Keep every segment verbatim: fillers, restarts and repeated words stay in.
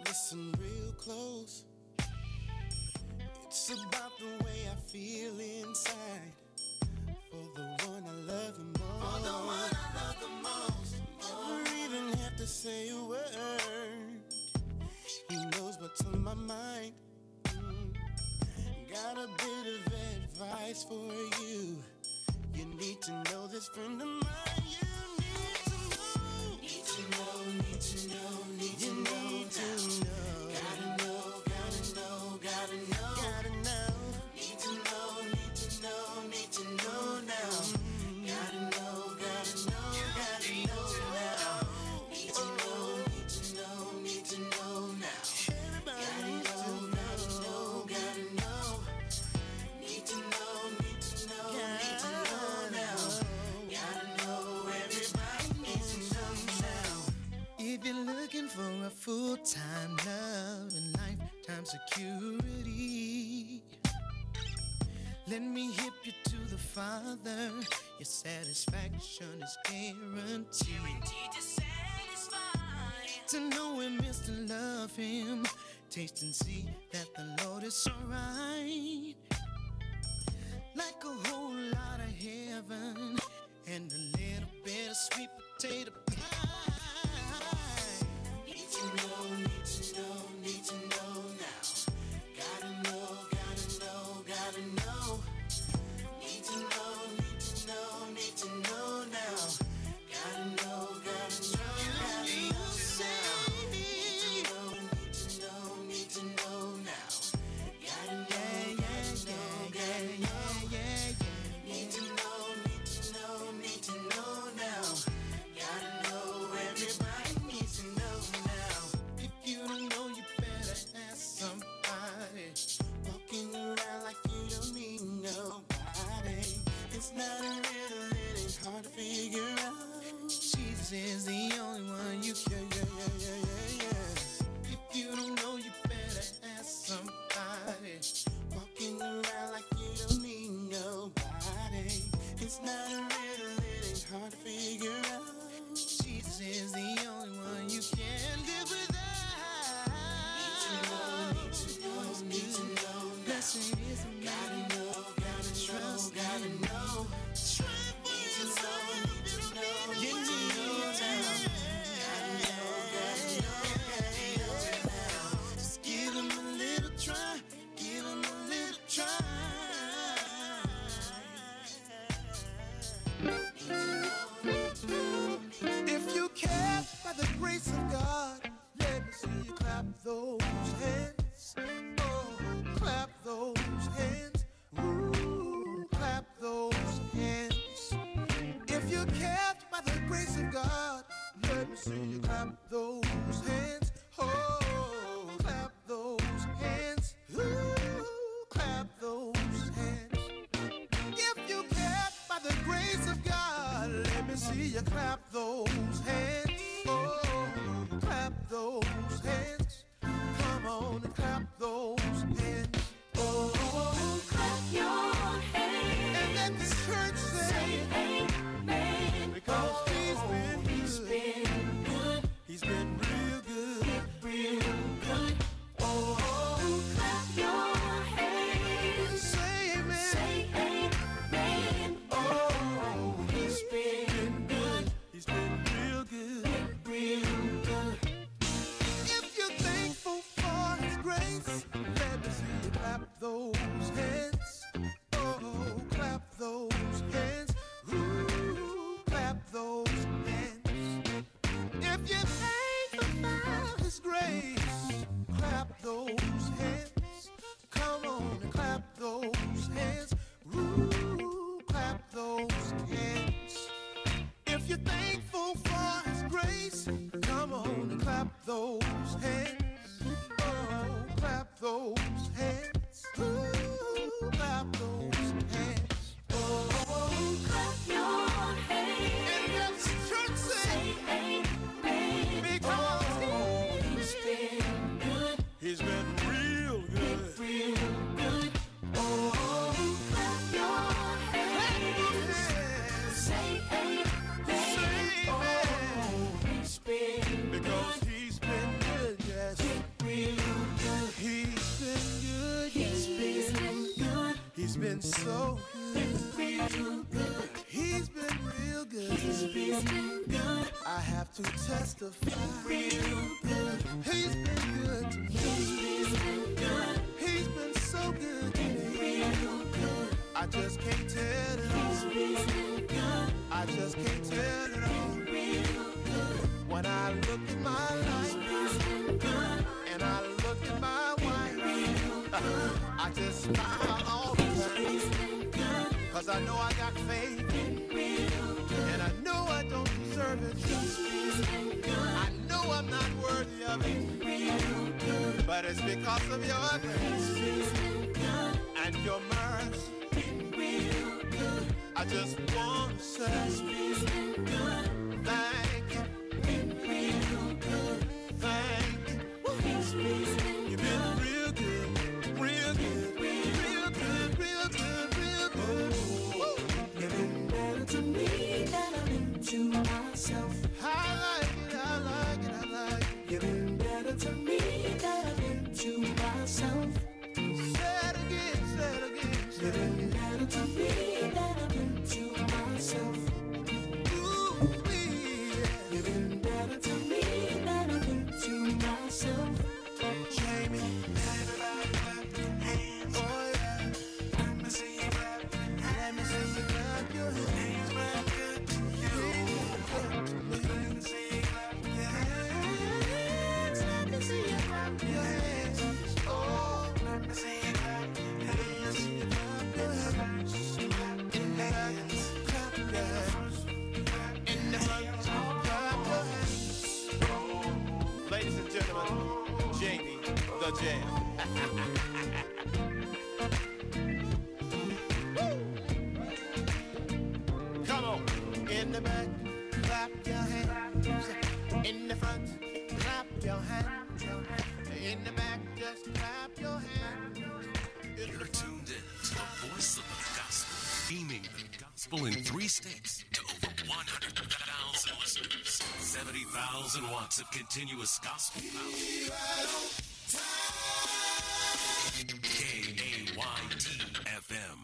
Listen real close. It's about the way I feel inside for the one I love the most. For the one I love the most. Never even have to say a word. He knows what's on my mind. Mm. Got a bit of advice for you. You need to know this friend of mine. You need to know. Need to know, need to know, need to know. Need to know. Gotta know, gotta know, gotta know. Gotta know. Need to know, need to know, need to know now. Gotta know, gotta know, gotta know now. Need to know, need to know, need to know now. Everybody gotta know, gotta know, gotta know. Need to know, need to know, need to know now. Gotta know, everybody needs to know now. If you're looking for a full-time love and lifetime security, let me hip you to the Father. Your satisfaction is guaranteed. Guaranteed to satisfy. To know Him is to love Him. Taste and see that the Lord is alright. Like a whole lot of heaven and a little bit of sweet potato pie. Need to know, need to know, need to know now. Gotta know, gotta know, gotta know. Need to know, need to know, need to know now. Gotta know, gotta know, gotta know now. Need to know, need to know, need to know now. Gotta know, gotta know, gotta know. Need to know, need to know, need to know now. Gotta know, everybody needs to know now. If you don't know, you better ask somebody. Walking around like you don't need nobody. It's not a riddle, it ain't hard to figure out. Jesus is the only one you can. Yeah, yeah, yeah, yeah, yeah. If you don't know, you better ask somebody. Walking around like you don't need nobody. It's not a riddle, it ain't hard to figure out. Jesus is the only one you can live without. Need to know, need to know, need to know. Blessed is the gotta know, gotta trust, gotta know. Try for yourself, you need to know now. Gotta know, gotta know, gotta know now. Just give him a little try, give him a little try. If you care by the grace of God, let me see you clap those hands. Oh, clap those hands. Ooh, clap those hands. If you care by the grace of God, let me see you clap those hands. Oh, clap those hands. Ooh, clap those hands. If you care by the grace of God, let me see you clap those hands. Oh, clap those hands. Come on and clap those hands. Oh, clap your hands. And let the church say, say amen. Because oh, he's been he's good. Been good. He's been real good. Real good. Oh, clap your hands. Say amen. Say amen. Oh, he's been good. He's been real good. Real good. If you're thankful for His grace, let me see you clap those hands. Oh, clap those hands. Ooh, clap those hands. If you're thankful for His grace, clap those hands. Come on and clap those hands. Ooh, clap those hands. If you're thankful for His grace, come on and clap those hands. Oh, clap those hands. Ooh, clap those hands. Oh, clap your hands. And let the church say amen. Because oh, He's been good. He's been been so good. He's been real good. He's been good. I have to testify. Real good. He's been good to me. He's been good. He's been so good to me. Real good. I just can't tell it all. He's been good. I just can't tell it all. Real good. When I look at my life, he's been good. And I look at my wife, real good. I just smile all the time. Cause I know I got faith. And I know I don't deserve it. I know I'm not worthy of it. But it's because of your grace and your mercy. I just want to say thank you. Thank you. You've been real good, real good, real good, real good, real good. You've been better to me than I've been to myself. I like it, I like it, I like it. You've been better to me than I've been to myself. Say it again, say it again. You've been better to me than I've been to myself. Ooh, yeah. You've been better to me than I've been to myself. Jamie, everybody clap your hands. Oh yeah. Let me see you clap your hands. Let me see you clap your hands. Clap good to you. Let me see you clap your hands. Let me see you clap your hands. Oh, let me see you clap your hands. Clap your hands. Clap your hands. Clap your hands. In the front, clap your hands. Ladies and gentlemen, Jamie the Jam. Come on. In the back, clap your hands. In the front, clap your hands. In the back, just clap your hands. You're tuned in to the voice of the gospel, beaming the gospel in three states to over one hundred thousand listeners. seventy thousand watts of continuous gospel power. K A Y T F M.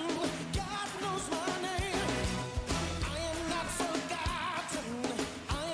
I am not forgotten.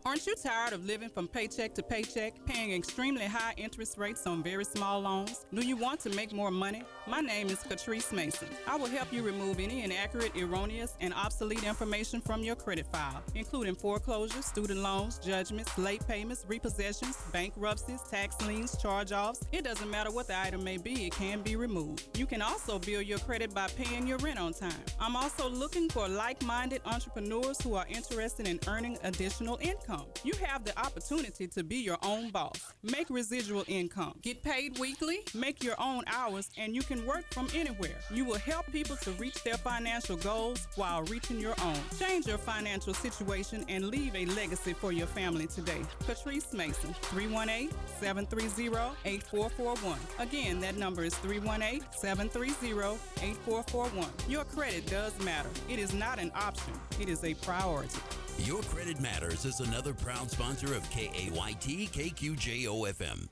Aren't you tired of living from paycheck to paycheck, paying extremely high interest rates on very small loans? Do you want to make more money? My name is Catrice Mason. I will help you remove any inaccurate, erroneous, and obsolete information from your credit file, including foreclosures, student loans, judgments, late payments, repossessions, bankruptcies, tax liens, charge-offs. It doesn't matter what the item may be, it can be removed. You can also build your credit by paying your rent on time. I'm also looking for like-minded entrepreneurs who are interested in earning additional income. You have the opportunity to be your own boss. Make residual income. Get paid weekly, make your own hours, and you can work from anywhere. You will help people to reach their financial goals while reaching your own. Change your financial situation and leave a legacy for your family today. Catrice Mason, three one eight, seven three zero, eight four four one. Again, that number is three one eight, seven three zero, eight four four one. Your credit does matter. It is not an option. It is a priority. Your Credit Matters is another proud sponsor of K A Y T K Q J O F M.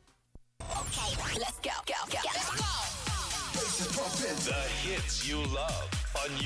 Okay, let's go, go, go. Let's go. The hits you love on